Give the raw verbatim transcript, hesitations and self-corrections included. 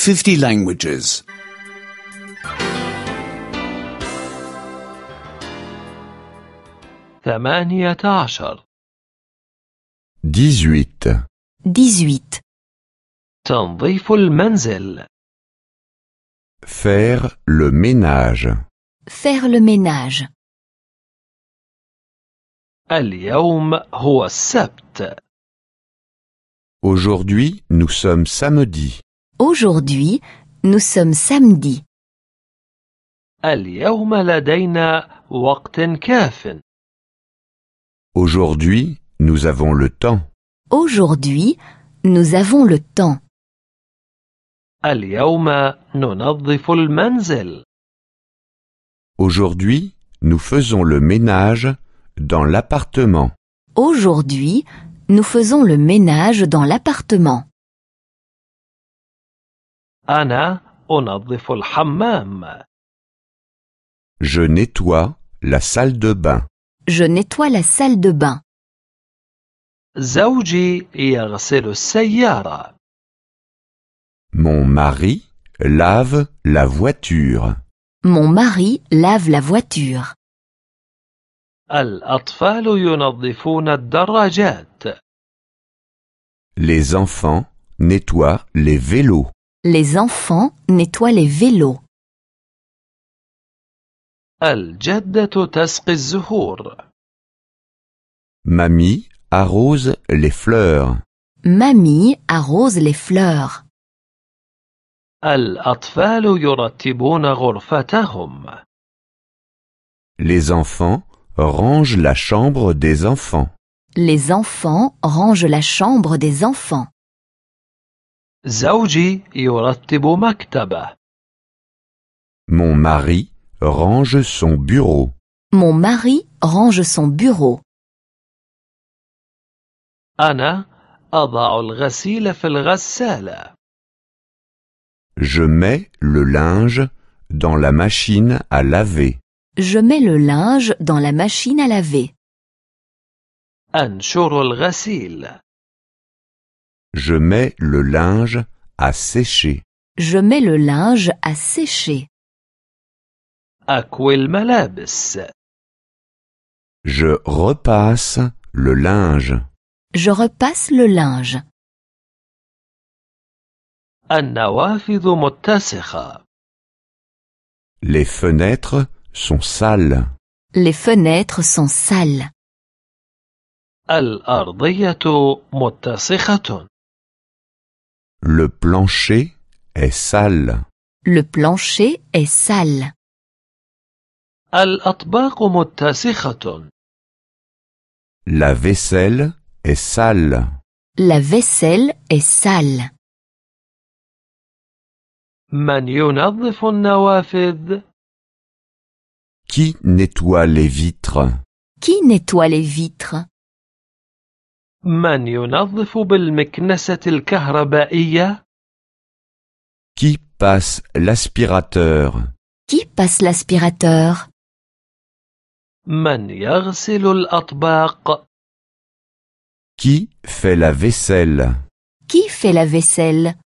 fifty languages. ثمانية عشر. dix-huit. dix-huit. تنظيف المنزل. Faire le ménage. Faire le ménage. اليوم هو السبت. Aujourd'hui, nous sommes samedi. Aujourd'hui, nous sommes samedi. اليوم لدينا وقت كاف. Aujourd'hui, nous avons le temps. Aujourd'hui, nous avons le temps. اليوم ننظف المنزل. Aujourd'hui, nous faisons le ménage dans l'appartement. Aujourd'hui, nous faisons le ménage dans l'appartement. أنا أنظف الحمام. Je nettoie la salle de bain. Je nettoie la salle de bain. زوجي يغسل السيارة. Mon mari lave la voiture. Mon mari lave la voiture. الأطفال ينظفون الدراجات. Les enfants nettoient les vélos. Les enfants nettoient les vélos. الجدة تسقي الزهور. Mamie arrose les fleurs. Mamie arrose les fleurs. الأطفال يرتبون غرفتهم. Les enfants rangent la chambre des enfants. Les enfants rangent la chambre des enfants. زوجي يرتب مكتبه. Mon mari range son bureau. Mon mari range son bureau. أنا أضع الغسيل في الغسالة. Je mets le linge dans la machine à laver. Je mets le linge dans la machine à laver. أنشر الغسيل. Je mets le linge à sécher. Je mets le linge à sécher. أكوي الملابس. Je repasse le linge. Je repasse le linge. النوافذ متسخة. Les fenêtres sont sales. Les fenêtres sont sales. الأرضية متسخة. Le plancher est sale. Le plancher est sale. الأطباق متسخة. La vaisselle est sale. La vaisselle est sale. من ينظف النوافذ؟ Qui nettoie les vitres? Qui nettoie les vitres? من ينظف بالمكنسة الكهربائية؟ Qui passe l'aspirateur? Qui passe l'aspirateur? من يغسل الأطباق؟ Qui fait la vaisselle? Qui fait la vaisselle?